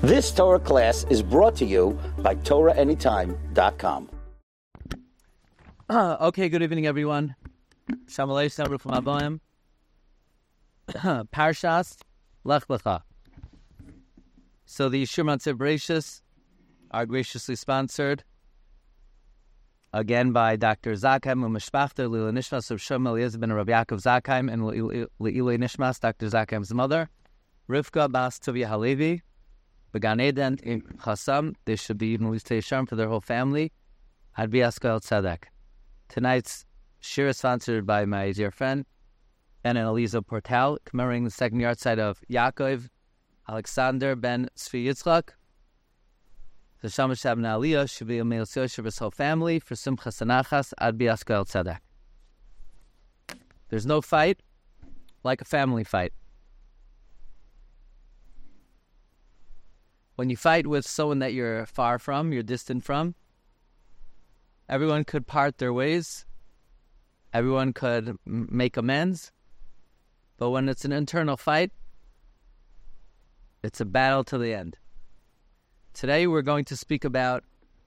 This Torah class is brought to you by TorahAnytime.com. Okay, good evening, everyone. Shalom Aleichem from Abayim. Parshas Lech Lecha. So the Yishur Matziv Bereshis are graciously sponsored again by Dr. Zakheim Umeshpachta Lila Nishmas of Shem Eliezer ben Rabbi Yaakov Zakheim and Leilei Nishmas, Dr. Zakheim's mother, Rivka Bas Tuvia Halevi, Began Eden in Chassam. They should be even Listei Sharm for their whole family. Hadbi Askal Tzedek. Tonight's shir is sponsored by my dear friend Ben and Eliza Portal, commemorating the second yahrzeit of Yaakov Alexander ben Tzvi Yitzchak. The Shamash Shabna Aliyah should be a male Yosher of his whole family for Simcha Sanachas Adbi Askal Tzedek. There's no fight like a family fight. When you fight with someone that you're far from, you're distant from, everyone could part their ways. Everyone could make amends. But when it's an internal fight, it's a battle to the end. Today we're going to speak about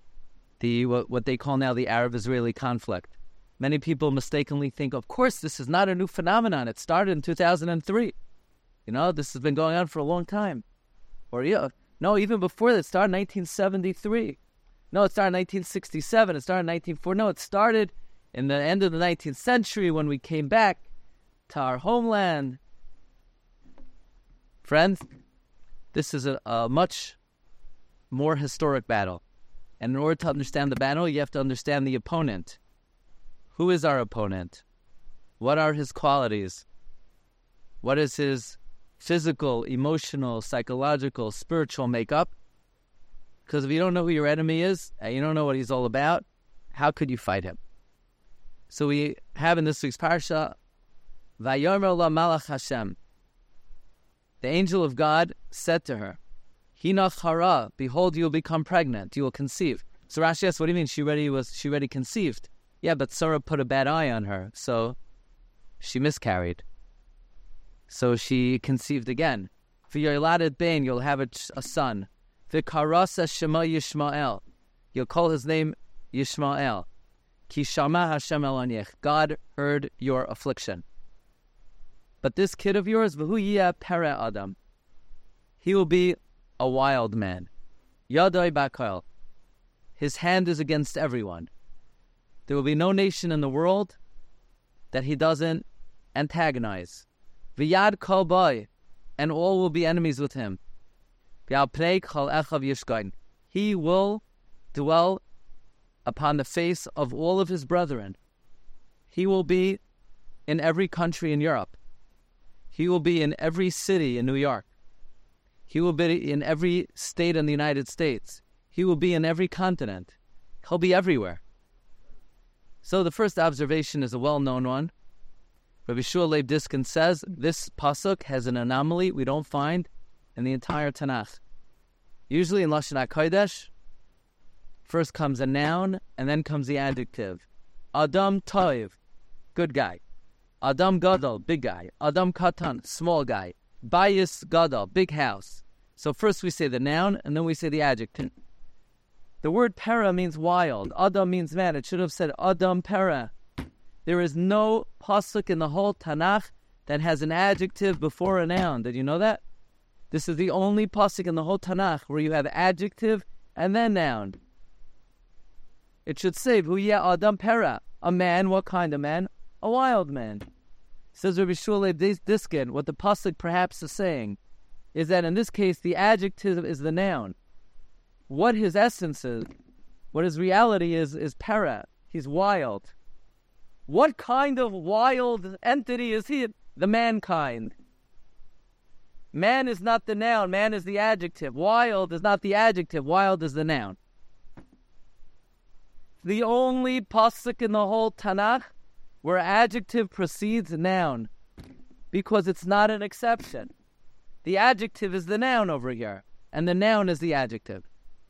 what they call now the Arab-Israeli conflict. Many people mistakenly think, of course, this is not a new phenomenon. It started in 2003. This has been going on for a long time. No, even before that, it started in 1973. No, it started in 1967. It started in 1940. No, it started in the end of the 19th century when we came back to our homeland. Friends, this is a much more historic battle. And in order to understand the battle, you have to understand the opponent. Who is our opponent? What are his qualities? What is his physical, emotional, psychological, spiritual makeup? Because if you don't know who your enemy is, and you don't know what he's all about, how could you fight him? So we have in this week's parsha, Vayomer la Malach Hashem. The angel of God said to her, Hinach hara, behold, you will become pregnant, you will conceive. So Rashi asks, what do you mean? She already conceived. Yeah, but Sarah put a bad eye on her, so she miscarried. So she conceived again. For your Yoladet Ben, you'll have a son. V'karasa Shema Yishmael. You'll call his name Yishmael. Ki Shama Hashem el Anyech. God heard your affliction. But this kid of yours, V'hu yeh Pere Adam. He will be a wild man. Yadai Bakal. His hand is against everyone. There will be no nation in the world that he doesn't antagonize. V'yad kol boy, and all will be enemies with him. V'al pnei kol echav yishkain. He will dwell upon the face of all of his brethren. He will be in every country in Europe. He will be in every city in New York. He will be in every state in the United States. He will be in every continent. He'll be everywhere. So the first observation is a well-known one. Rabbi Shua Leib Diskin says this pasuk has an anomaly we don't find in the entire Tanakh. Usually in Lashon HaKodesh, first comes a noun and then comes the adjective. Adam Toiv, good guy. Adam Gadol, big guy. Adam Katan, small guy. Bayis Gadol, big house. So first we say the noun and then we say the adjective. The word para means wild. Adam means man. It should have said Adam para. There is no pasuk in the whole Tanakh that has an adjective before a noun. Did you know that? This is the only pasuk in the whole Tanakh where you have adjective and then noun. It should say, V'yeh Adam Pera. A man, what kind of man? A wild man. Says Rabbi Shua Leib Diskin, what the pasuk perhaps is saying is that in this case the adjective is the noun. What his essence is, what his reality is Pera. He's wild. What kind of wild entity is he? The mankind. Man is not the noun. Man is the adjective. Wild is not the adjective. Wild is the noun. The only pasuk in the whole Tanakh where adjective precedes noun, because it's not an exception. The adjective is the noun over here, and the noun is the adjective.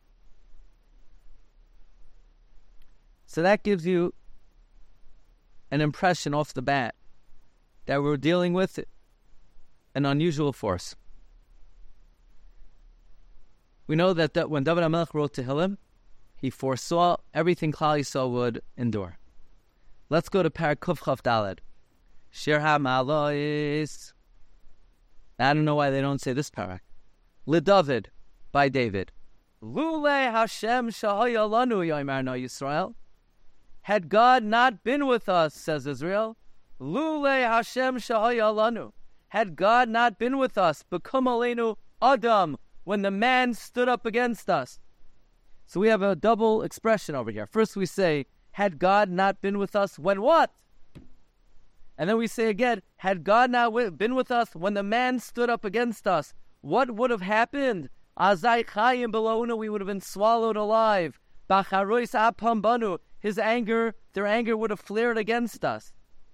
So that gives you an impression off the bat that we're dealing with an unusual force. We know that when David HaMelech wrote Tehillim, he foresaw everything Klal Yisrael would endure. Let's go to Parak Kuf Chav Daled. Shir HaMa'alois. I don't know why they don't say this parak. LeDavid, by David. Lule Hashem shahaya lanu yomarna Yisrael. Had God not been with us, says Israel. Lule Hashem shahaya lanu. Had God not been with us, bekum aleinu Adam, when the man stood up against us. So we have a double expression over here. First we say, had God not been with us, when what? And then we say again, had God not been with us when the man stood up against us, what would have happened? Azai chayim below, we would have been swallowed alive. Bacharois apam banu, their anger would have flared against us.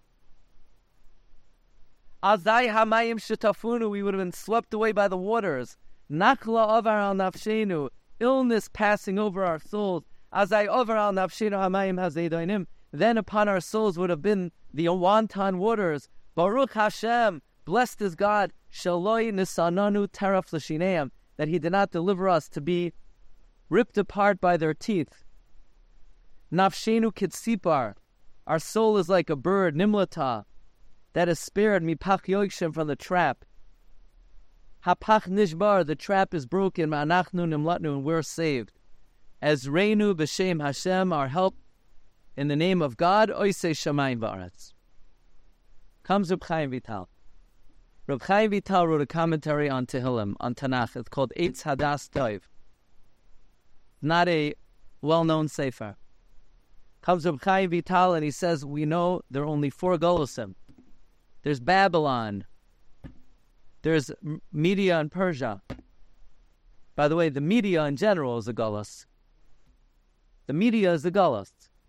Azai hamayim shetafunu, we would have been swept away by the waters. Nakla avar al nafshenu, illness passing over our souls. Azai avar al nafshenu hamayim hazeidoinim, then upon our souls would have been the wanton waters. Baruch Hashem, blessed is God, Shaloi nisananu taraf l'shineim, that He did not deliver us to be ripped apart by their teeth. Nafshenu kitsipar, our soul is like a bird, nimlata, that is spared mipach yoikshem from the trap. Hapach nishbar, the trap is broken, ma'anachnu nimlatnu, and we're saved. As reinu b'shem Hashem, our help in the name of God, oisei shamayim va'aretz. Comes Reb Chaim Vital. Reb Chaim Vital wrote a commentary on Tehillim, on Tanakh. It's called Eitz Hadas Tov. Not a well-known sefer. Comes Reb Chaim Vital and he says, we know there are only 4 Golosim. There's Babylon. There's Media and Persia. By the way, the media in general is a Golos. The media is the Golos.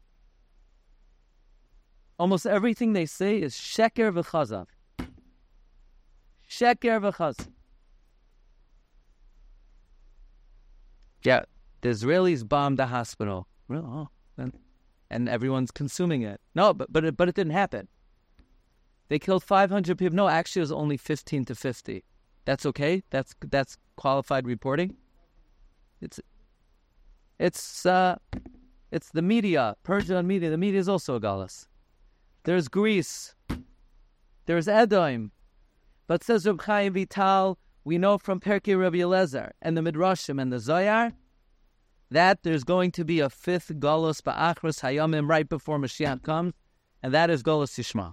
Almost everything they say is sheker v'chazav. Sheker v'chazav. Yeah, the Israelis bombed a hospital. Oh, and everyone's consuming it. No, but it didn't happen. They killed 500 people. No, actually, it was only 15 to 50. That's okay. That's qualified reporting. It's the media, Persia and media. The media is also a galus. There's Greece. There's Edom. But says Reb Chaim Vital, we know from Perkei Rabbi Eliezer and the Midrashim and the Zohar that there's going to be a 5th Golus Ba'achros Hayamim right before Mashiach comes, and that is Golus Yishmael.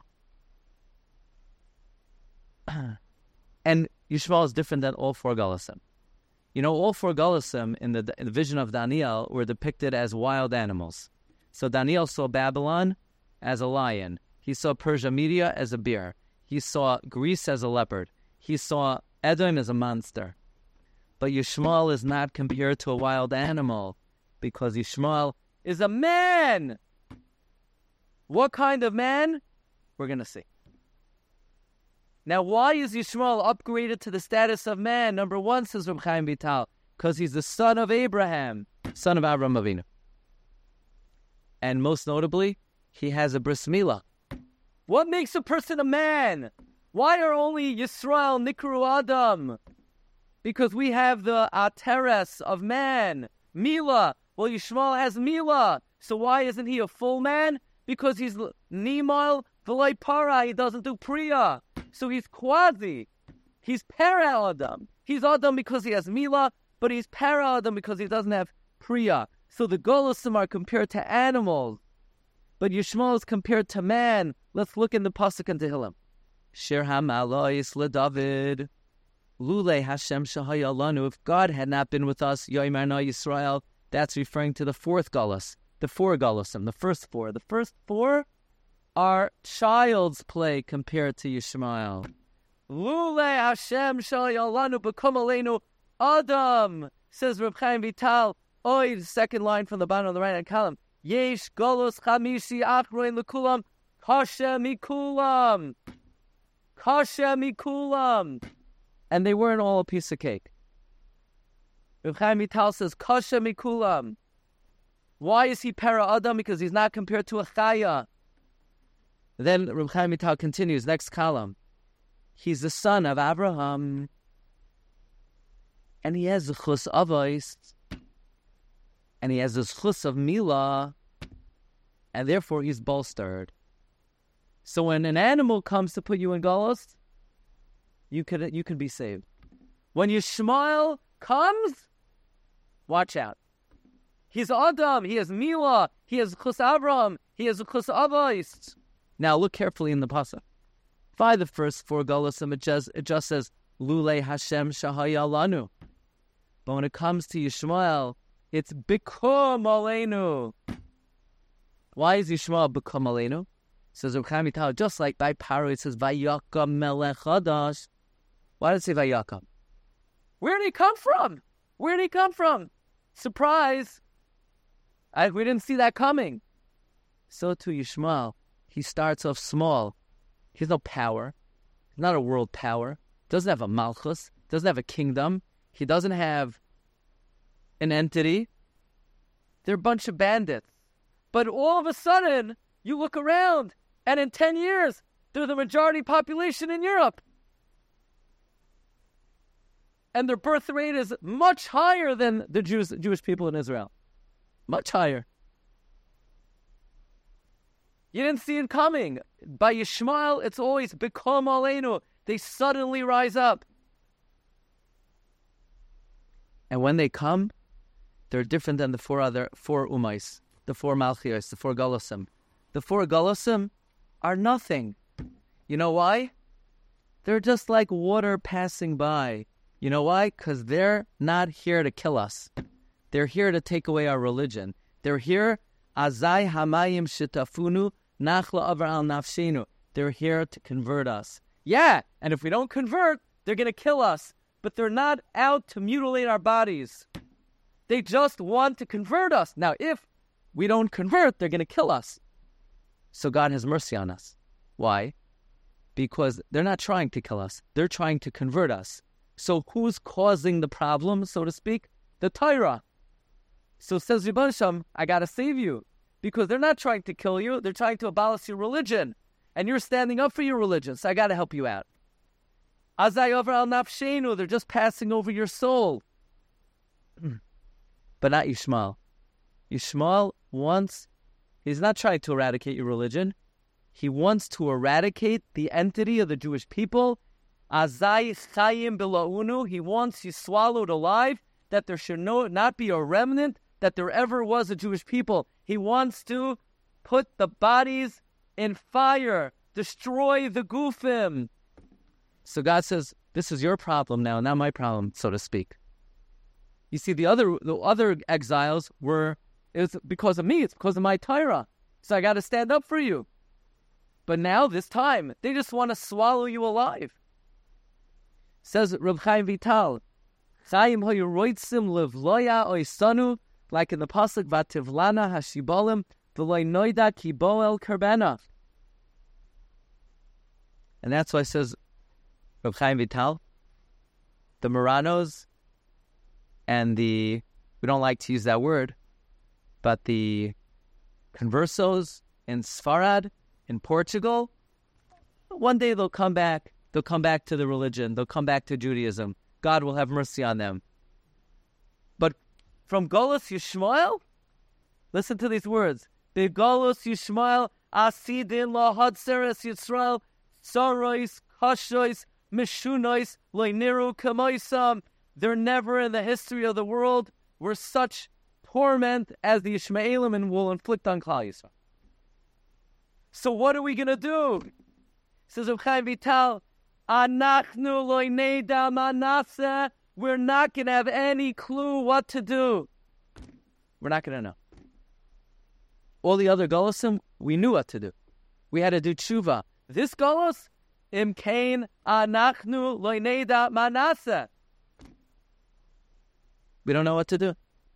And Yishmael is different than all 4 Golusim. You know, all 4 Golusim in the vision of Daniel were depicted as wild animals. So Daniel saw Babylon as a lion. He saw Persia Media as a bear. He saw Greece as a leopard. He saw Edom as a monster. But Yishmael is not compared to a wild animal because Yishmael is a man. What kind of man? We're going to see. Now, why is Yishmael upgraded to the status of man? Number 1, says Reb Chaim Vital, because he's the son of Abraham, son of Avraham Avinu. And most notably, he has a bris milah. What makes a person a man? Why are only Yisrael Nikru Adam? Because we have the Ateres of man, Milah. Well, Yishmael has Milah. So why isn't he a full man? Because he's Nimal V'loi Para. He doesn't do Priya. So he's quasi. He's Para Adam. He's Adam because he has Milah, but he's Para Adam because he doesn't have Priya. So the Golosim are compared to animals. But Yishmael is compared to man. Let's look in the Pasuk in Tehillim. Shir HaMa'alois LeDavid. Lule Hashem Shahaya Lanu. If God had not been with us, Yomarna Yisrael, that's referring to the 4th Golus. The 4 Golosim, the first 4. The first 4 are child's play compared to Yishmael. Lule Hashem Shahaya Lanu B'kum Aleinu Adam, says Reb Chaim Vital. The second line from the bottom of the right-hand column. Yesh Golos Chamishi Achroin Lekulam Kasha Mikulam. Kasha Mikulam. And they weren't all a piece of cake. Reb Chaim Vital says, Kasha Mikulam. Why is he Para Adam? Because he's not compared to a Chaya. Then Reb Chaim Vital continues, next column. He's the son of Abraham. and he has the chus avos, and he has the chus of milah, and therefore he's bolstered. So when an animal comes to put you in galus, you can be saved. When Yishmael comes, watch out. He's Adam, he has milah, he has chus Avraham, he has chus avos. Now look carefully in the pasuk. By the first 4 galusim, it just says Lulei Hashem Shahaya Lanu. But when it comes to Yishmael, it's Bikum Aleinu. Why is Yishmael Bikum Aleinu? Says Reb Chaim Vital, just like by Paro, it says Vayakam Melech Chadash. Why does it say Vayakam? Where did he come from? Where did he come from? Surprise! We didn't see that coming. So too Yishmael, he starts off small. He has no power. He's not a world power. Doesn't have a malchus. Doesn't have a kingdom. He doesn't have an entity. They're a bunch of bandits. But all of a sudden, you look around, and in 10 years, they're the majority population in Europe. And their birth rate is much higher than the Jewish people in Israel. Much higher. You didn't see it coming. By Yishmael, it's always Bikom Aleinu. They suddenly rise up. And when they come, they're different than the 4 umais, the 4 malchios, the 4 galusim. The 4 galusim are nothing. You know why? They're just like water passing by. You know why? Because they're not here to kill us. They're here to take away our religion. They're here, Azai hamayim shitafunu nachla avar al nafshenu. They're here to convert us. Yeah, and if we don't convert, they're going to kill us. But they're not out to mutilate our bodies. They just want to convert us. Now, if we don't convert, they're going to kill us. So God has mercy on us. Why? Because they're not trying to kill us. They're trying to convert us. So who's causing the problem, so to speak? The Torah. So says Rebbe Shem, I got to save you. Because they're not trying to kill you. They're trying to abolish your religion. And you're standing up for your religion. So I got to help you out. Azai over al nafshenu. They're just passing over your soul. But not Yishmael. Yishmael wants, he's not trying to eradicate your religion. He wants to eradicate the entity of the Jewish people. Azai chayim bilaunu. He wants you swallowed alive, that there should not be a remnant, that there ever was a Jewish people. He wants to put the bodies in fire, destroy the gufim. So God says, this is your problem now, not my problem, so to speak. You see, the other exiles it's because of me, it's because of my Torah. So I got to stand up for you. But now, this time, they just want to swallow you alive. Says Reb Chaim Vital, Chaim hoyroitzim levloya oisanu, like in the pasuk Vativlana hashibolim v'loy noida ki boel karbena. And that's why it says Reb Chaim Vital, the Moranos and we don't like to use that word, but the conversos in Sfarad, in Portugal, one day they'll come back. They'll come back to the religion. They'll come back to Judaism. God will have mercy on them. But from Golus Yishmael, listen to these words. Begolus Yishmael, asidin la hadseres Yisrael, sarois, kashois, mishunois, loiniru kamoisam. There never in the history of the world were such torment as the Ishmaelim will inflict on Klal Yisrael. So what are we going to do? Says Reb Chaim Vital, Anachnu lo neida ma naseh. We're not going to have any clue what to do. We're not going to know. All the other Golosim, we knew what to do. We had to do tshuva. This Golos, im kain anachnu lo neida ma naseh. We don't know what to do.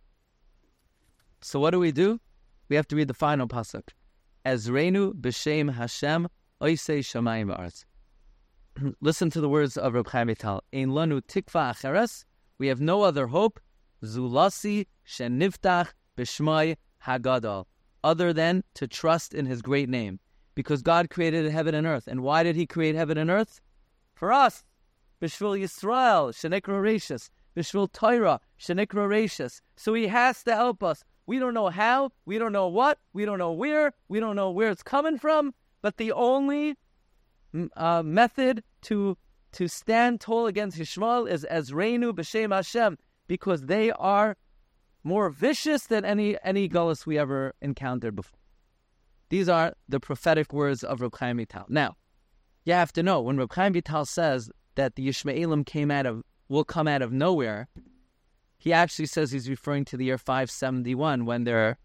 So what do? We have to read the final pasuk. Ezreinu b'shem Hashem oisei shamayim v'aretz. Listen to the words of Reb Chaim Vital. Ein lanu tikva acheres. We have no other hope. Zulasi sheniftach b'shmai hagadol. Other than to trust in His great name. Because God created heaven and earth. And why did He create heaven and earth? For us. B'shvil Yisrael. Shenekra Rashis. b'shvil Torah, shenikra reishis. So he has to help us. We don't know how, we don't know what, we don't know where it's coming from, but the only method to stand tall against Yishmael is Ezreinu b'Shem Hashem, because they are more vicious than any gullus we ever encountered before. These are the prophetic words of Reb Chaim Vital. Now, you have to know, when Reb Chaim Vital says that the Yishmaelim will come out of nowhere, he actually says he's referring to the year 571 when they're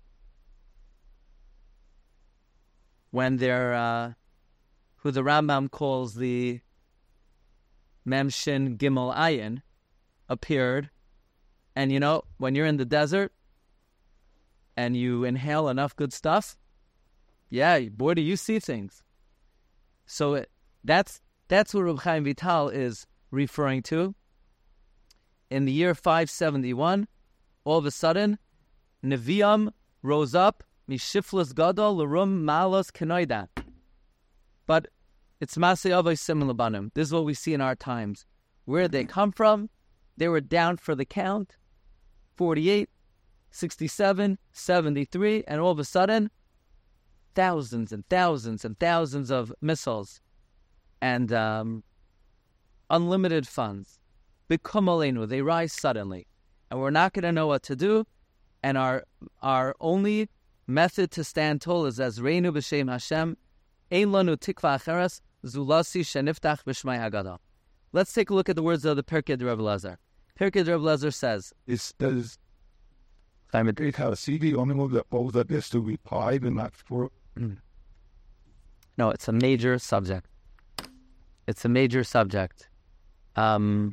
who the Rambam calls the Memshin Gimel Ayin, appeared. And you know, when you're in the desert and you inhale enough good stuff, yeah, boy, do you see things. So that's what Reb Chaim Vital is referring to. In the year 571, all of a sudden, Nevi'im rose up, Mishiflas Gadol L'rum Malos Kenoida. But it's Masei Avos Siman Labanim. This is what we see in our times. Where did they come from? They were down for the count, 48, 67, 73, and all of a sudden, thousands and thousands and thousands of missiles and unlimited funds. Bikum Aleinu, they rise suddenly. And we're not going to know what to do. And our only method to stand tall is Ezreinu b'Shem Hashem, Ein lanu tikva acheres, zulasi sheniftach b'Shmai Haggadah. Let's take a look at the words of the Pirkei Reb Elazar. Pirkei Reb Elazar says, Does it have a CD only move that both of this to be 5 and not 4? No, it's a major subject. It's a major subject. In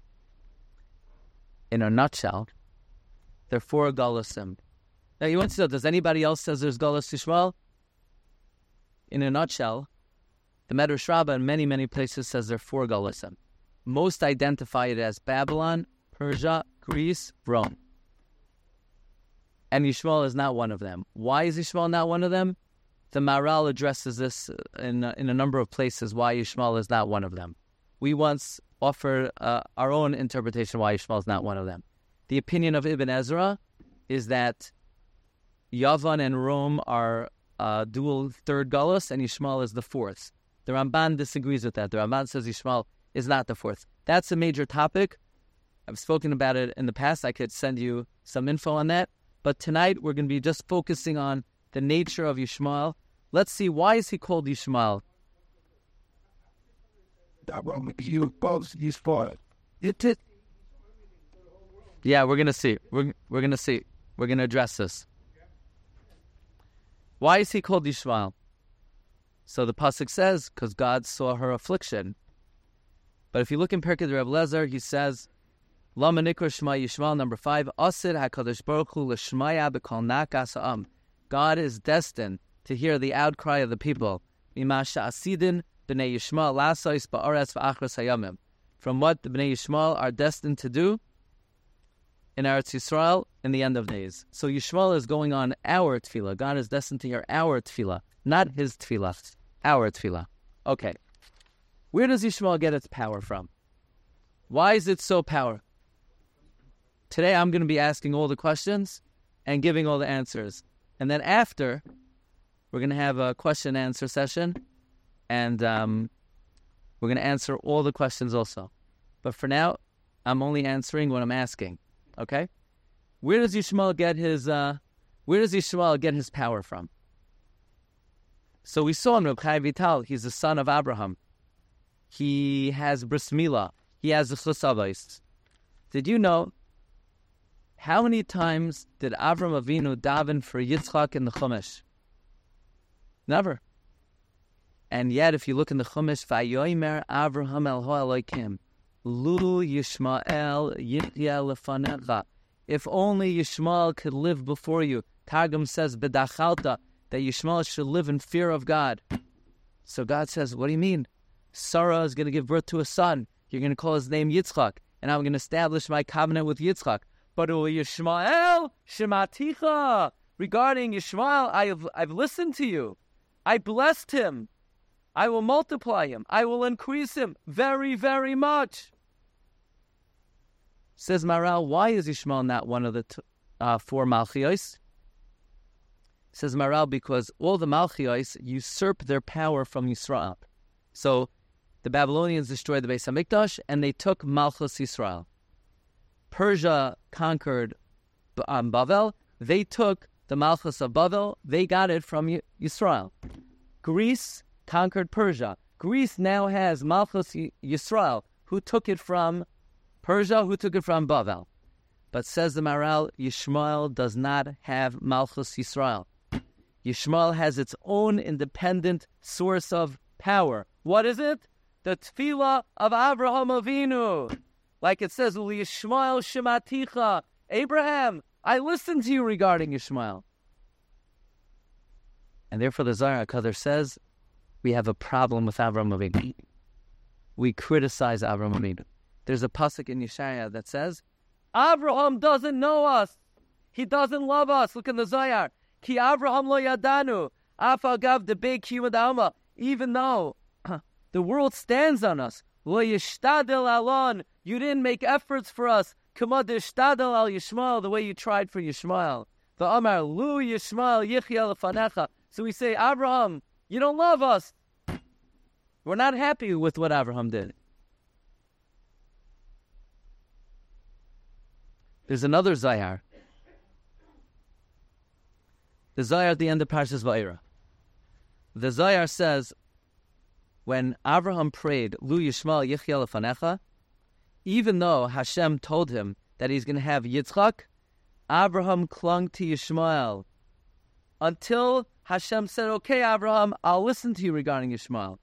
a nutshell, there are 4 Galusim. Now, you want to know, does anybody else says there's Galus Yishmael? In a nutshell, the Medrash Rabbah in many, many places says there are 4 Galusim. Most identify it as Babylon, Persia, Greece, Rome. And Yishmael is not one of them. Why is Yishmael not one of them? The Maharal addresses this in a number of places, why Yishmael is not one of them. We once offered our own interpretation why Yishmael is not one of them. The opinion of Ibn Ezra is that Yavan and Rome are dual third Galus, and Yishmael is the fourth. The Ramban disagrees with that. The Ramban says Yishmael is not the fourth. That's a major topic. I've spoken about it in the past. I could send you some info on that. But tonight we're going to be just focusing on the nature of Yishmael. Let's see, why is he called Yishmael? Yeah, we're going to see. We're going to see. We're going to address this. Why is he called Yishmael? So the pasuk says, because God saw her affliction. But if you look in Pirkei Reb Elazar, he says, Lama Nikra Shema Yishmael, number 5, Asid HaKadosh Baruch Hu L'Shmaya B'Kol Nakas Ha'am. God is destined to hear the outcry of the people. Mimasha Asidin B'nei Yishmael Lasais Ba'aretz V'Achras Hayamim. From what the B'nei Yishmael are destined to do in Eretz Yisrael in the end of days. So Yishmael is going on our tefillah. God is destined to hear our tefillah, not his tefillah, our tefillah. Okay. Where does Yishmael get its power from? Why is it so powerful? Today I'm going to be asking all the questions and giving all the answers. And then after, we're going to have a question and answer session. And we're going to answer all the questions also. But for now, I'm only answering what I'm asking. Okay? Where does Yishmael get his power from? So we saw in Reb Chaim Vital, he's the son of Abraham. He has bris milah. He has the chus avos. Did you know how many times did Avram Avinu daven for Yitzchak in the Chumash? Never. And yet, if you look in the Chumash, Vayomer Avraham el Elokim, Lu Yishmael Yitya lefanecha. If only Yishmael could live before you. Targum says, B'dachalta, that Yishmael should live in fear of God. So God says, what do you mean? Sarah is going to give birth to a son. You're going to call his name Yitzchak, and I'm going to establish my covenant with Yitzchak. But Yishmael Shematicha, regarding Yishmael, I've listened to you. I blessed him. I will multiply him. I will increase him very, very much. Says Maral, why is Yishmael not one of the four Malchios? Says Maral, because all the Malchios usurp their power from Yisrael. So the Babylonians destroyed the Beis HaMikdash, and they took Malchus Yisrael. Persia conquered Bavel. They took the Malchus of Bavel. They got it from Yisrael. Greece conquered Persia. Greece now has Malchus Yisrael, who took it from Persia, who took it from Bavel. But says the Maral, Yishmael does not have Malchus Yisrael. Yishmael has its own independent source of power. What is it? The tefillah of Avraham Avinu. Like it says, Yishmael shematicha. Abraham, I listened to you regarding Yishmael. And therefore the Zohar HaKadosh says, we have a problem with Avraham Avinu. We criticize Avraham Avinu. There's a pasuk in Yeshaya that says, Avraham doesn't know us. He doesn't love us. Look in the Zohar. Ki Avraham lo yadanu. Afagav debei kiyum alma. Even though the world stands on us. Lo yishtadel alon. You didn't make efforts for us. Kama dishtadel al Yishmael, the way you tried for Yishmael. The Amar lu Yishmael yichya lefanecha. So we say, Avraham, you don't love us. We're not happy with what Avraham did. There's another Zayar. The Zayar at the end of Parshas Va'era. The Zayar says, when Avraham prayed, Lu Yishmael Yichya Lefanecha, even though Hashem told him that he's going to have Yitzchak, Avraham clung to Yishmael until Hashem said, okay, Avraham, I'll listen to you regarding Yishmael.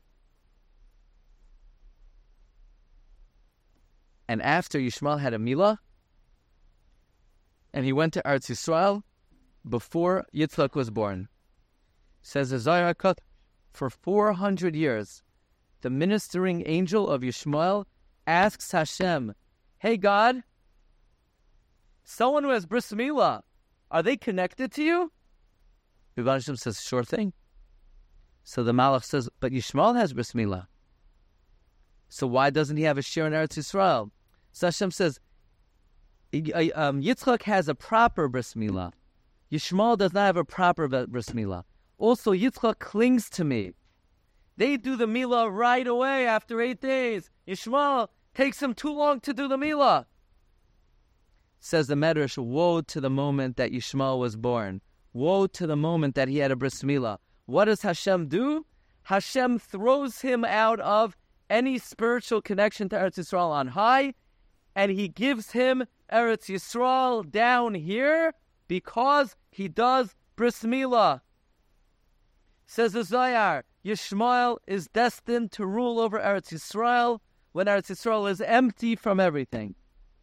And after Yishmael had a milah, and he went to Eretz Yisrael before Yitzchak was born. Says the Zohar HaKadosh, for 400 years, the ministering angel of Yishmael asks Hashem, hey God, someone who has bris milah, are they connected to you? Yibam Hashem says, sure thing. So the Malach says, but Yishmael has bris milah. So why doesn't he have a share in Eretz Yisrael? So Hashem says, Yitzchak has a proper bris milah. Yishmael does not have a proper bris milah. Also, Yitzchak clings to me. They do the milah right away after 8 days. Yishmael takes him too long to do the milah. Says the Medrash, woe to the moment that Yishmael was born. Woe to the moment that he had a bris milah. What does Hashem do? Hashem throws him out of any spiritual connection to Eretz Yisrael on high, and he gives him Eretz Yisrael down here because he does bris milah. Says the Zohar, Yishmael is destined to rule over Eretz Yisrael when Eretz Yisrael is empty from everything.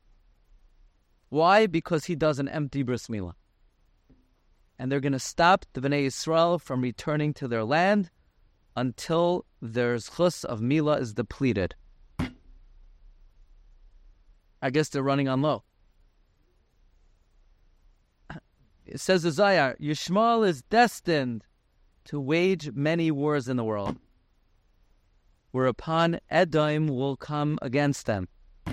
Why? Because he does an empty bris milah. And they're going to stop the Bnei Yisrael from returning to their land until their zchus of milah is depleted. I guess they're running on low. It says the Zohar, Yishmael is destined to wage many wars in the world, whereupon Edom will come against them.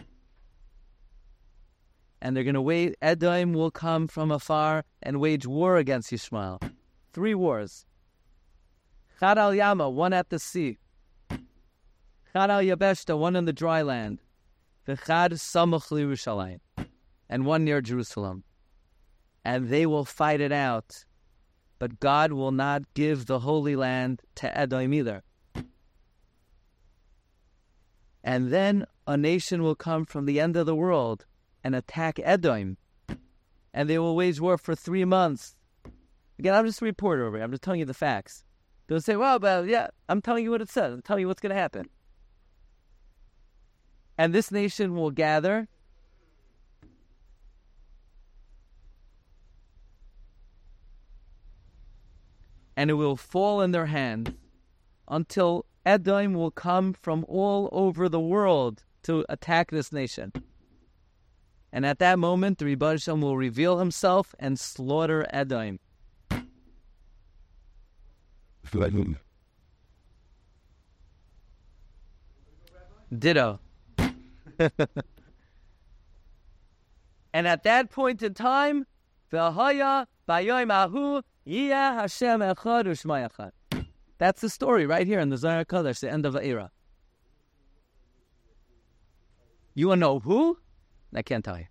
And they're going to wage, Edom will come from afar and wage war against Yishmael. 3 wars. Chad al Yama, one at the sea. Chad al Yabeshta, one in the dry land. V'chad samuch Yerushalayim, and one near Jerusalem. And they will fight it out. But God will not give the Holy Land to Edom either. And then a nation will come from the end of the world and attack Edom. And they will wage war for 3 months. Again, I'm just a reporter over here. I'm just telling you the facts. They'll say, well, but yeah, I'm telling you what it says. I'm telling you what's going to happen. And this nation will gather. And it will fall in their hands until Edom will come from all over the world to attack this nation. And at that moment, the Rebbe Hashem will reveal himself and slaughter Edom. Ditto. And at that point in time, v'haya b'yoyim ahu yiyah Hashem echad u'shma echad. That's the story right here in the Zohar Kodesh, the end of the era. You want to know who? I can't tell you.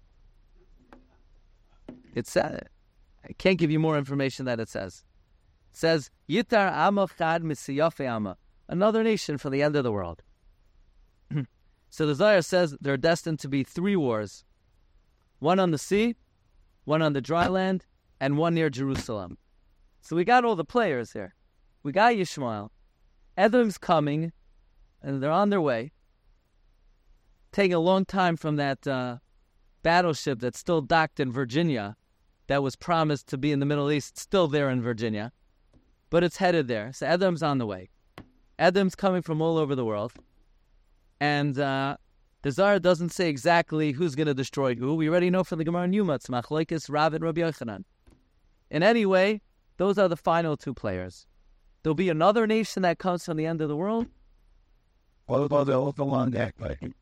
It says, I can't give you more information than it says. It says, Yitar Ama Chad Misiyafe Ama, another nation for the end of the world. So the Zohar says there are destined to be 3 wars. One on the sea, one on the dry land, and one near Jerusalem. So we got all the players here. We got Yishmael. Edom's coming, and they're on their way. Taking a long time from that battleship that's still docked in Virginia, that was promised to be in the Middle East, still there in Virginia. But it's headed there. So Edom's on the way. Edom's coming from all over the world. And the Zohar doesn't say exactly who's going to destroy who. We already know from the Gemara in Yuma, it's Machlokes Rav and Rabbi Yochanan. In any way, those are the final 2 players. There'll be another nation that comes from the end of the world. What about the Ottoman Empire?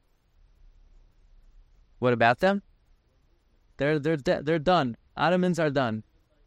What about them? They're done. Ottomans are done.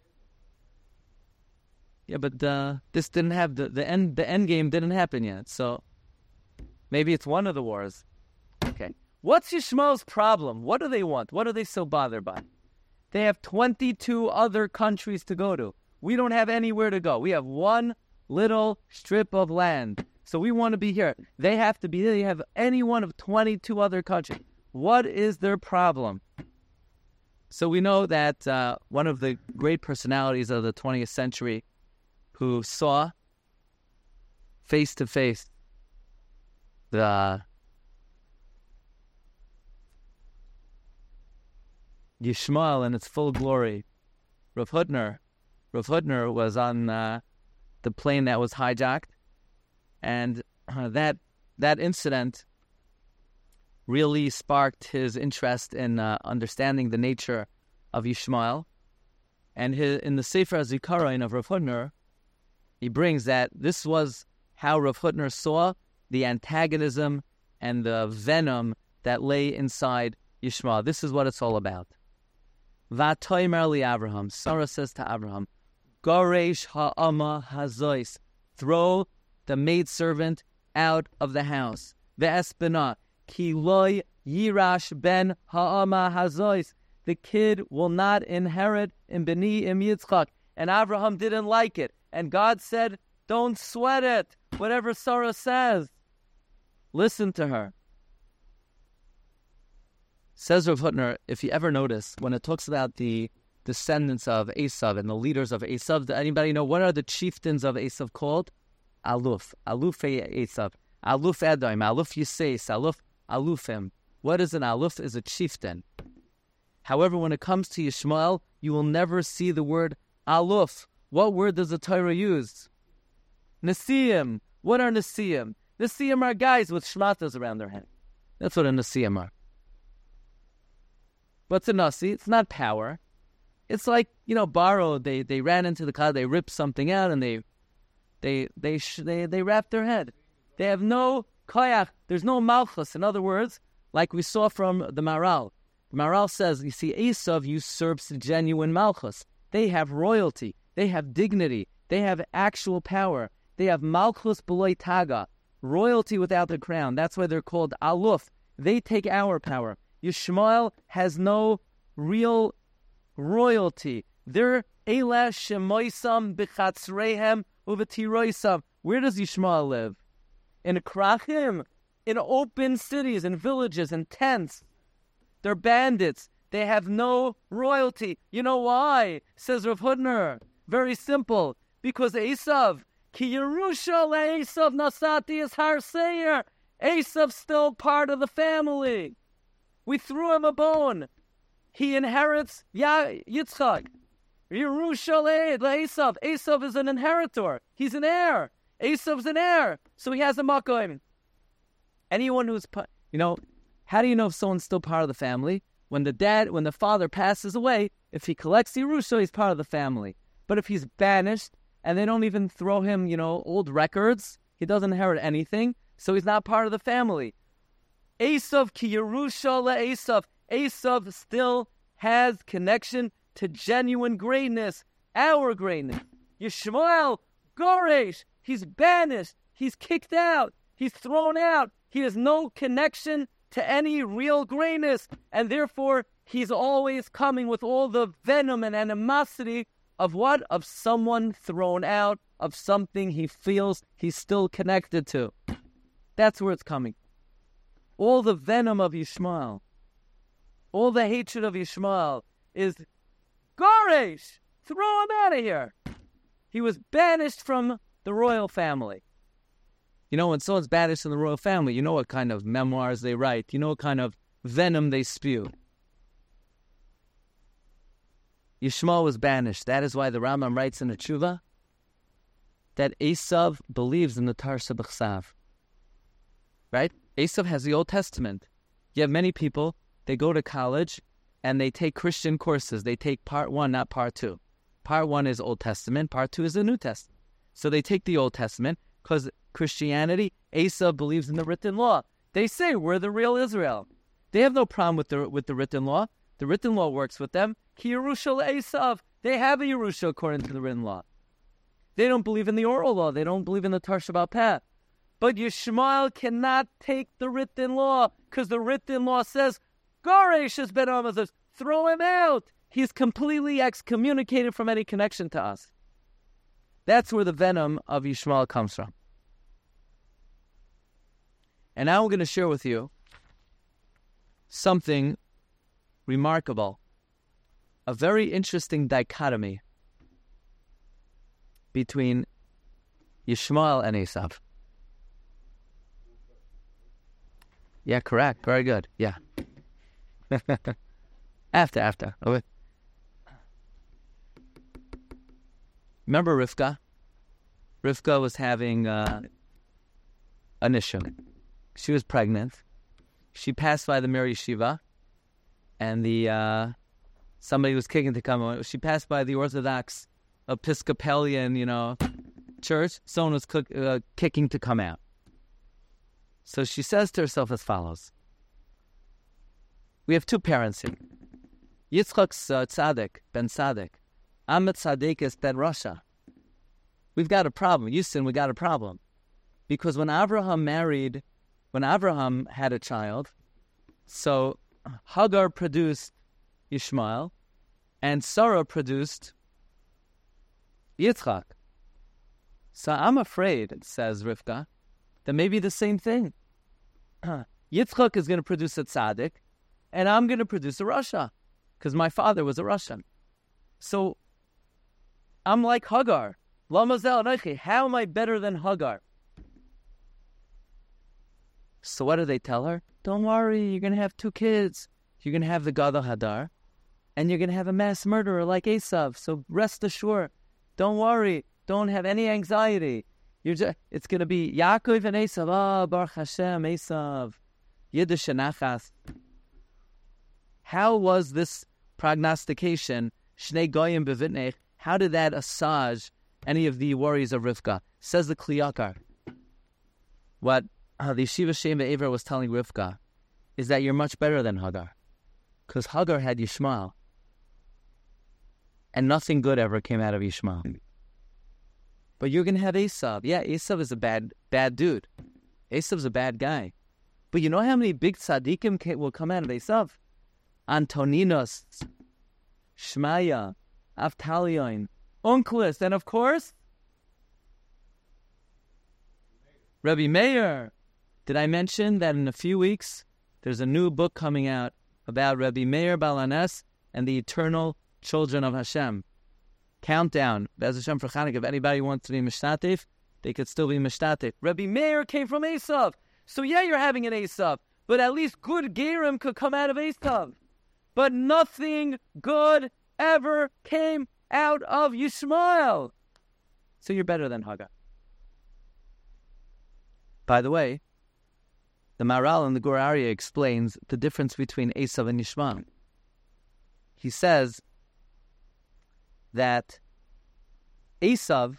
Yeah, but this didn't have the end game didn't happen yet. So maybe it's one of the wars. Okay. What's Yishmael's problem? What do they want? What are they so bothered by? They have 22 other countries to go to. We don't have anywhere to go. We have one little strip of land. So we want to be here. They have to be there. They have any one of 22 other countries. What is their problem? So we know that one of the great personalities of the 20th century who saw face-to-face the Yishmael in its full glory, Rav Hutner. Rav Hutner was on the plane that was hijacked, and that incident really sparked his interest in understanding the nature of Yishmael. And in the Sefer HaZikaron of Rav Hutner, he brings that this was how Rav Hutner saw the antagonism and the venom that lay inside Yishmael. This is what it's all about. Vatoimer li Avraham. Sarah says to Abraham, Goresh ha'ama hazois. Throw the maidservant out of the house. Ve'espena. Ki loy yirash ben ha'ama hazois. The kid will not inherit in Beni im Yitzchak. And Abraham didn't like it. And God said, don't sweat it. Whatever Sarah says, listen to her. Says Rav Hutner, if you ever notice, when it talks about the descendants of Esav and the leaders of Esav, does anybody know what are the chieftains of Esav called? Aluf. Alufei Esav. Aluf Edom. Aluf Yisais. Alufim. What is an aluf? Is a chieftain. However, when it comes to Yishmael, you will never see the word aluf. What word does the Torah use? Nesiim. What are Nesiim? Nesiim are guys with shmatas around their head. That's what a Nesiim are. What's a Nasi? It's not power. It's like, borrowed. They ran into the car, they ripped something out, and they wrapped their head. They have no koyach. There's no malchus. In other words, like we saw from the Maharal. The Maharal says, you see, Esav usurps genuine malchus. They have royalty. They have dignity. They have actual power. They have malchus b'loi taga, royalty without the crown. That's why they're called aluf. They take our power. Yishmael has no real royalty. They're elah shemoisam b'chatzreihem uvetiroisam. Where does Yishmael live? In krachim, in open cities, in villages, in tents. They're bandits. They have no royalty. You know why? Says Rav Hutner. Very simple. Because Esav, ki Yerusha le'Esav nasati es har seir. Esav's still part of the family. We threw him a bone. He inherits Yitzchak. Yerusha le'Esav. Esav is an inheritor. He's an heir. Esav's an heir. So he has a makom. Anyone who's, how do you know if someone's still part of the family? When the father passes away, if he collects the Yerusha, he's part of the family. But if he's banished, and they don't even throw him, old records, he doesn't inherit anything, so he's not part of the family. Esav ki Yerusha le'Esav. Esav still has connection to genuine greatness, our greatness. Yishmael, Goresh, he's banished, he's kicked out, he's thrown out. He has no connection to any real greatness, and therefore he's always coming with all the venom and animosity of what? Of someone thrown out, of something he feels he's still connected to. That's where it's coming. All the venom of Yishmael, all the hatred of Yishmael is, Goresh, throw him out of here. He was banished from the royal family. You know, when someone's banished from the royal family, you know what kind of memoirs they write. You know what kind of venom they spew. Yishmael was banished. That is why the Rambam writes in the Tshuva that Esav believes in the Tarsha B'Chsav. Right? Esav has the Old Testament. You have many people, they go to college and they take Christian courses. They take part 1, not part 2. Part 1 is Old Testament, part 2 is the New Testament. So they take the Old Testament because Christianity, Esav believes in the written law. They say we're the real Israel. They have no problem with the written law. The written law works with them. Ki Yerusha Esav. They have a Yerusha according to the written law. They don't believe in the oral law. They don't believe in the Tarsha B'al Peh. But Yishmael cannot take the written law because the written law says, Goresh has been on us. Throw him out. He's completely excommunicated from any connection to us. That's where the venom of Yishmael comes from. And now I'm going to share with you something remarkable, a very interesting dichotomy between Yishmael and Esav. Yeah, correct. Very good. Yeah. After. Okay. Remember Rivka? Rivka was having an issue. She was pregnant. She passed by the Mir Yeshiva, and somebody was kicking to come. She passed by the Orthodox Episcopalian, church. Someone was kicking to come out. So she says to herself as follows. We have 2 parents here. Yitzchak's tzaddik, ben tzaddik. I'm a tzaddikus ben Rasha. We've got a problem. Houston, we got a problem. Because when Abraham had a child, so Hagar produced Ishmael, and Sarah produced Yitzchak. So I'm afraid, says Rivka, that maybe the same thing. Yitzchak is going to produce a tzaddik, and I'm going to produce a Rasha, because my father was a Russian. So I'm like Hagar. Lamazel Anochi. How am I better than Hagar? So what do they tell her? Don't worry, you're going to have 2 kids. You're going to have the Gadol Hadar, and you're going to have a mass murderer like Esav. So rest assured. Don't worry. Don't have any anxiety. It's going to be Yaakov and Esav. Baruch Hashem, Esav. Yiddish Nachas. How was this prognostication, Shnei Goyim Bevitnech, how did that assuage any of the worries of Rivka? Says the Kli Yakar. What the Yeshiva Shem Be'ever was telling Rivka is that you're much better than Hagar. Because Hagar had Yishmael. And nothing good ever came out of Yishmael. But you're going to have Esav. Yeah, Esav is a bad dude. Esav's a bad guy. But you know how many big tzaddikim will come out of Esav? Antoninos, Shmaya, Avtalion, Onkelos, and of course, Rabbi Meir. Did I mention that in a few weeks, there's a new book coming out about Rabbi Meir Baal HaNes and the eternal children of Hashem? Countdown, Be'ez Hashem for Chanukah. If anybody wants to be Mishtatif, they could still be Mishtatif. Rabbi Meir came from Esav. So yeah, you're having an Esav, but at least good Gerim could come out of Esav. But nothing good ever came out of Yishmael. So you're better than Hagar. By the way, the Maharal in the Gur Aryeh explains the difference between Esav and Yishmael. He says that Esav,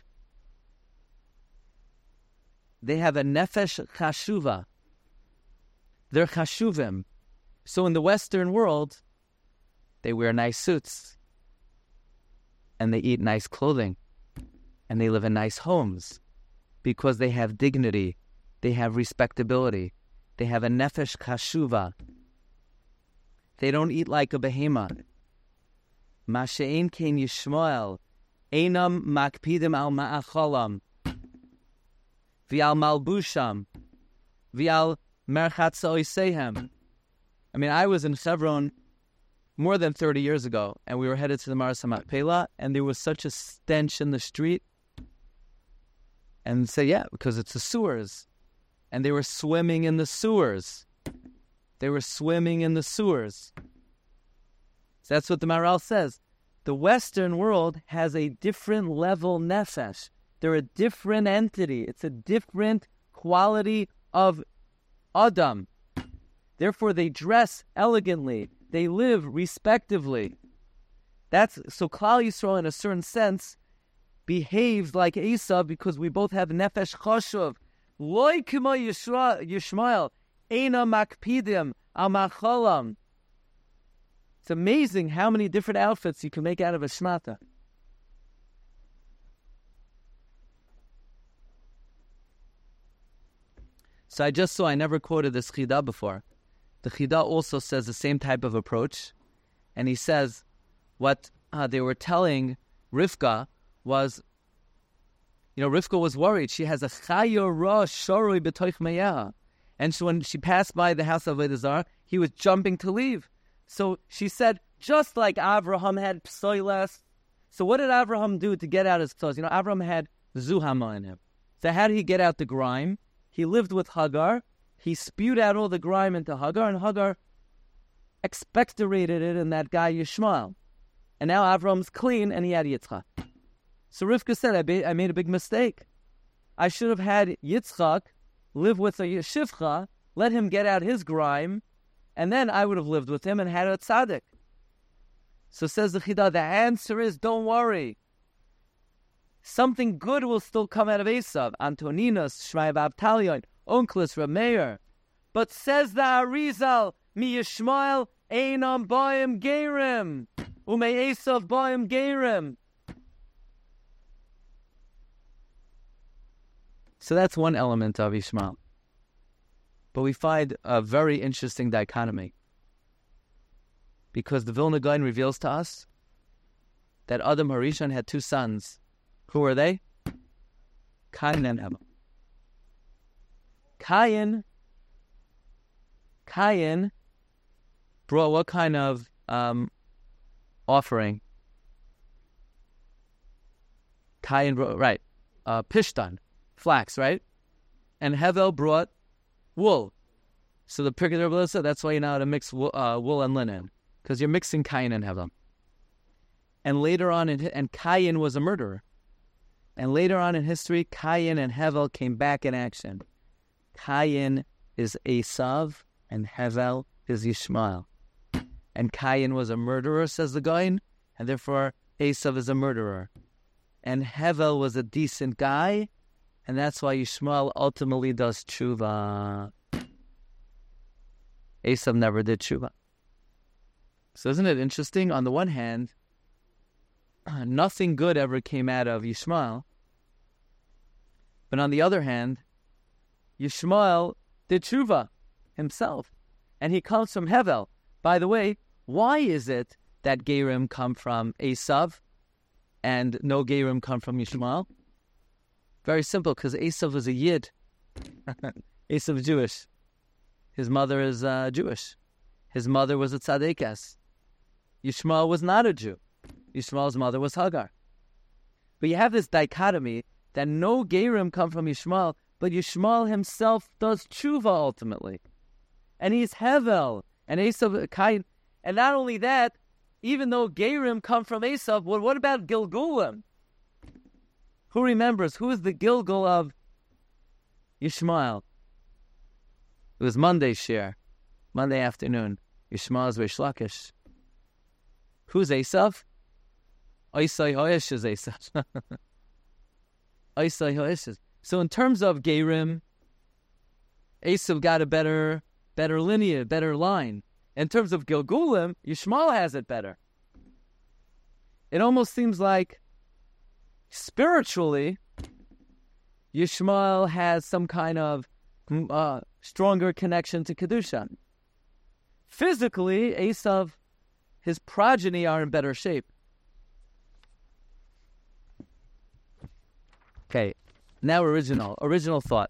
they have a nefesh chashuva. They're chashuvim. So in the Western world, They wear nice suits. And they eat nice clothing. And they live in nice homes. Because they have dignity. They have respectability. They have a nefesh kashuva. They don't eat like a behemoth. Mashe'en kein Yishmael. Einam makpidim al ma'acholam. V'al malbusham. V'al merchatz oisehem. I mean, I was in Hebron more than 30 years ago, and we were headed to the Maras HaMachpelah, and there was such a stench in the street. And say, yeah, because it's the sewers. And they were swimming in the sewers. They were swimming in the sewers. So that's what the Maharal says. The Western world has a different level nefesh. They're a different entity. It's a different quality of Adam. Therefore, they dress elegantly. They live respectively. So Klal Yisrael, in a certain sense, behaves like Esav because we both have nefesh chashuv. Loi k'mo Yishmael, eina makpidim al macholam. It's amazing how many different outfits you can make out of a shmata. So I just saw, I never quoted this Chida before. The Chida also says the same type of approach. And he says what they were telling Rivka was, Rivka was worried. She has a chayo ra shoroi b'toich me'ah. And so when she passed by the house of Avodah Zarah, he was jumping to leave. So she said, just like Avraham had psoilas. So what did Avraham do to get out his psoilas? Avraham had zuhama in him. So how did he get out the grime? He lived with Hagar. He spewed out all the grime into Hagar, and Hagar expectorated it in that guy Yishmael. And now Avram's clean, and he had Yitzchak. So Rivka said, I made a big mistake. I should have had Yitzchak live with a Shivcha, let him get out his grime, and then I would have lived with him and had a tzaddik. So says the Chida, the answer is, don't worry. Something good will still come out of Esav. Antoninos, Shmai Avtalion, Onkelos, Rameir. But says the Arizal, Mi Yishmael, Einam Bayim Gerim, Ume Esav Bayim Gerim. So that's one element of Yishmael. But we find a very interesting dichotomy. Because the Vilna Gaon reveals to us that Adam HaRishon had two sons. Who were they? Cain and Hevel. Cain brought what kind of offering? Cain brought, pishtan, flax, right? And Hevel brought wool. So the Pirkei Rebbe said that's why you know how to mix wool and linen, because you're mixing Cain and Hevel. And later on, and Cain was a murderer. And later on in history, Cain and Hevel came back in action. Cain is Esav, and Hevel is Yishmael. And Cain was a murderer, says the Gaon, and therefore Esav is a murderer. And Hevel was a decent guy, and that's why Yishmael ultimately does tshuva. Esav never did tshuva. So isn't it interesting? On the one hand, nothing good ever came out of Yishmael. But on the other hand, Yishmael did tshuva himself. And he comes from Hevel. By the way, why is it that Gerim come from Esav and no Gerim come from Yishmael? Very simple, because Esav was a Yid. Esav is Jewish. His mother is Jewish. His mother was a tzaddikas. Yishmael was not a Jew. Yishmael's mother was Hagar. But you have this dichotomy that no Gerim come from Yishmael, but Yishmael himself does tshuva ultimately. And he's Hevel, and Esav, Cain. And not only that, even though Gerim come from Esav, well, what about Gilgulim? Who remembers? Who is the Gilgul of Yishmael? It was Monday share, Monday afternoon. Yishmael's Reish Lakish. Who's Esav? Oisai Hoesh is Esav. Oisai Hoesh is. So in terms of Gerim, Esav got a better lineage, better line. In terms of Gilgulim, Yishmael has it better. It almost seems like spiritually, Yishmael has some kind of stronger connection to Kedusha. Physically, Esav, his progeny are in better shape. Okay, now original thought.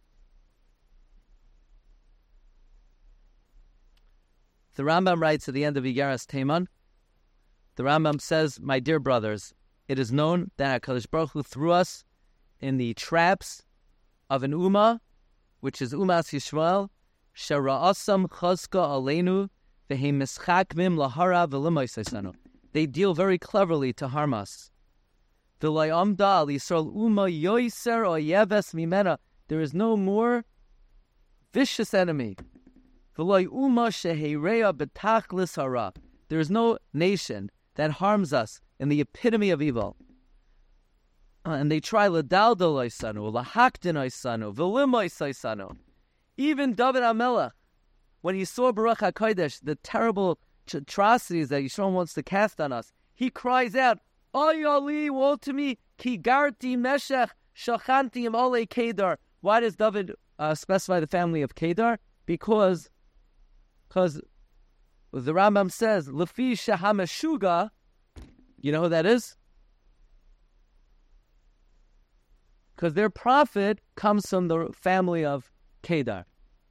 The Rambam writes at the end of Igaras Teiman, the Rambam says, my dear brothers, it is known that HaKadosh Baruch Hu threw us in the traps of an Ummah, which is Ummas Yishmael, Shera'asam Chazka Aleinu, Vehem Mischakmim Lahara V'Limaisesanu. They deal very cleverly to harm us. V'layamda al Yisrael Umma Yoiser Oyeves Mimena. There is no more vicious enemy. V'lay Umma Shehereya B'Tachlis Hara. There is no nation that harms us in the epitome of evil. And they try Ladaldal Oisanu, Lahakdin Oisanu, V'Limois Oisanu. Even David HaMelech, when he saw Baruch HaKodesh, the terrible atrocities that Yisrael wants to cast on us, he cries out, Oy Ali, woe to me, Ki Garti Meshech, Shachanti Im Ole Kedar. Why does David specify the family of Kedar? Because the Rambam says, Lefi Shahamashuga, you know who that is? Because their prophet comes from the family of Kedar.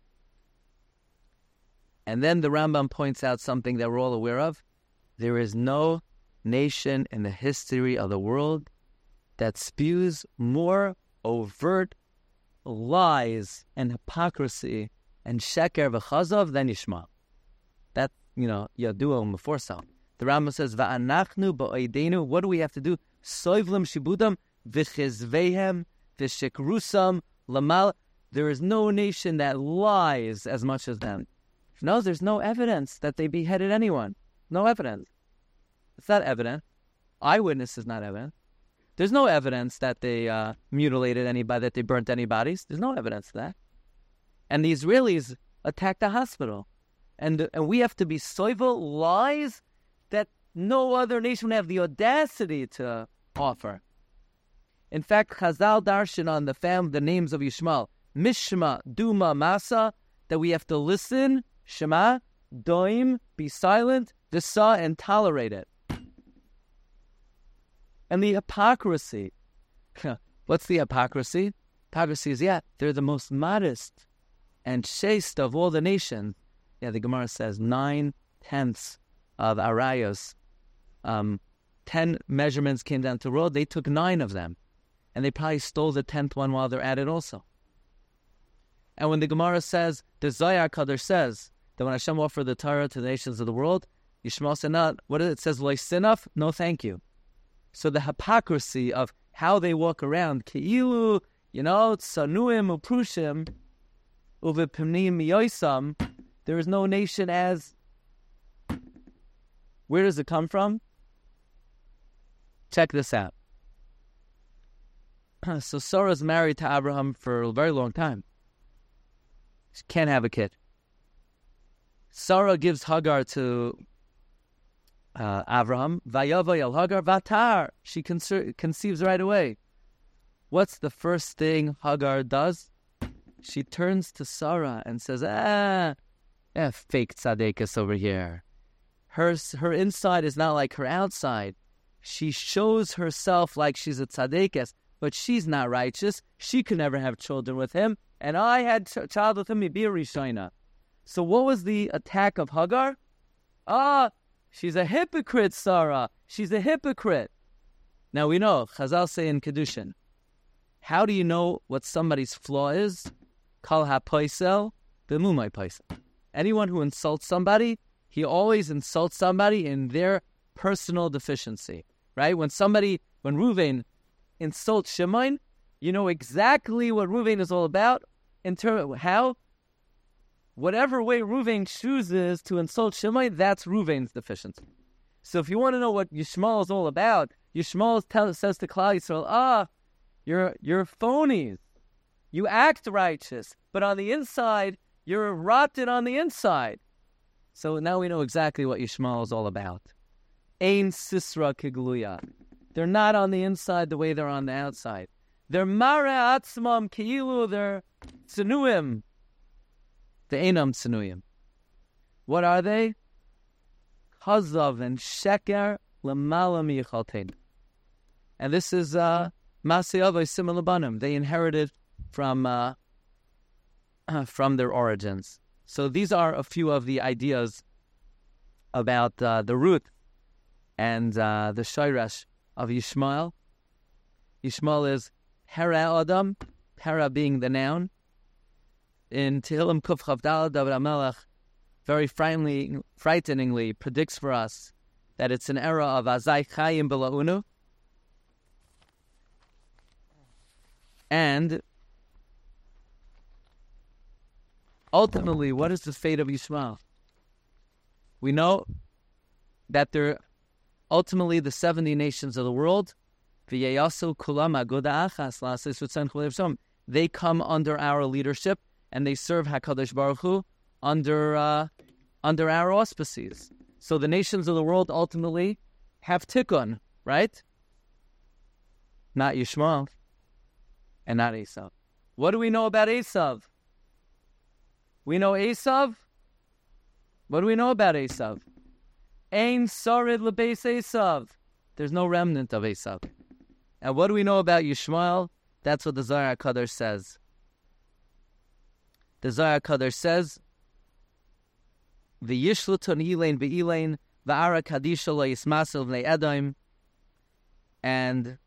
And then the Rambam points out something that we're all aware of. There is no nation in the history of the world that spews more overt lies and hypocrisy and sheker v'chazov than Yishmael. That, Yaduah Meforsal. The Rambam says, Va'anachnu ba'oidenu, what do we have to do? Soivlim shibudam v'chizvehem v'shikrusam lamal. There is no nation that lies as much as them. No, there's no evidence that they beheaded anyone. No evidence. It's not evident. Eyewitness is not evident. There's no evidence that they mutilated anybody, that they burnt any bodies. There's no evidence of that. And the Israelis attacked the hospital. And we have to be soivel lies that no other nation would have the audacity to offer. In fact, Chazal darshan on the names of Yishmael, Mishma, Duma, Masa, that we have to listen, Shema, Doim, be silent, Visa, and tolerate it. And the hypocrisy. What's the hypocrisy? Hypocrisy is, they're the most modest and chaste of all the nations. Yeah, the Gemara says 9/10 of arayos. 10 measurements came down to the road. They took 9 of them. And they probably stole the 10th one while they're at it also. And when the Gemara says, the Zohar Kadosh says, that when Hashem offered the Torah to the nations of the world, Yishmael said not, what is it? It says, Loisinaf, no thank you. So the hypocrisy of how they walk around, Ki'ilu, Tsanuim, Uprushim, Uvipimnim, Miyoisam, there is no nation as... Where does it come from? Check this out. So Sarah's married to Abraham for a very long time. She can't have a kid. Sarah gives Hagar to Abraham. Vayava el Hagar vatar. She conceives right away. What's the first thing Hagar does? She turns to Sarah and says, fake tzaddikus over here. Her inside is not like her outside. She shows herself like she's a tzaddikus, but she's not righteous. She could never have children with him. And I had a child with him, be a Rishona. So what was the attack of Hagar? She's a hypocrite, Sarah. She's a hypocrite. Now we know, Chazal say in Kedushin, how do you know what somebody's flaw is? Kal ha-poisel, b'mumay poisel. Anyone who insults somebody, he always insults somebody in their personal deficiency, right? When Ruvain insults Shimon, you know exactly what Ruvain is all about in terms of how, whatever way Ruvain chooses to insult Shimon, that's Ruvain's deficiency. So if you want to know what Yishmael is all about, Yishmael says to Klal Yisrael, you're phonies. You act righteous, but on the inside, you're rotten on the inside. So now we know exactly what Yishmael is all about. Ein Sisra Kigluya. They're not on the inside the way they're on the outside. They're Mara Atzmam Ki'ilu, they're Tsunuim. The Einam Tsunuim. What are they? Chazav and Sheker Lamala Miyachaltein. And this is Masei Avos Simon Labanim. They inherited from their origins. So these are a few of the ideas about the root and the Shairesh of Yishmael. Yishmael is Hera Adam, Hera being the noun. In Tehillim Kuf Chav Daled, David HaMelech very frighteningly predicts for us that it's an era of Azai Chayim B'La'unu. And ultimately, what is the fate of Yishmael? We know that they're ultimately the 70 nations of the world. They come under our leadership and they serve HaKadosh Baruch Hu under our auspices. So the nations of the world ultimately have tikkun, right? Not Yishmael and not Esav. What do we know about Esav? We know Esav. What do we know about Esav? Ein sarid lebeis Esav. There's no remnant of Esav. And what do we know about Yishmael? That's what the Zohar HaKadosh says. The Zohar HaKadosh says, V'yishlutun ilain v'ilain v'ara kadisha lo yismasil v'nei Edom, and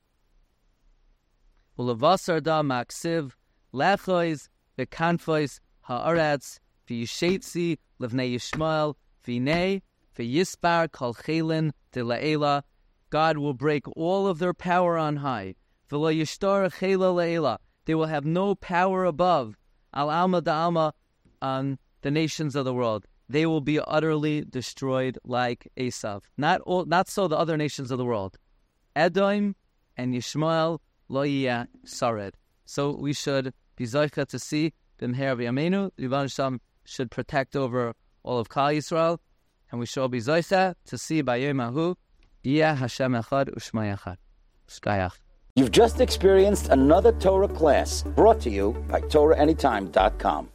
u'levasar da maksiv lechois v'kanfois ha'aretz v'yishetzi l'vnei Yishmael v'nei v'yispar kol chelin de la'ela. God will break all of their power on high. V'lo yishtar chela la'ela. They will have no power above al alma da'alma on the nations of the world. They will be utterly destroyed like Esav. Not so the other nations of the world. Edom and Yishmael lo yeh sared. So we should be zoicha to see b'mher v'yameinu. Yivon Hashem should protect over all of Klal Yisrael, and we shall be zoicha to see b'yom hahu yeh Hashem echad u'shma echad. Shkayach. You've just experienced another Torah class brought to you by TorahAnytime.com.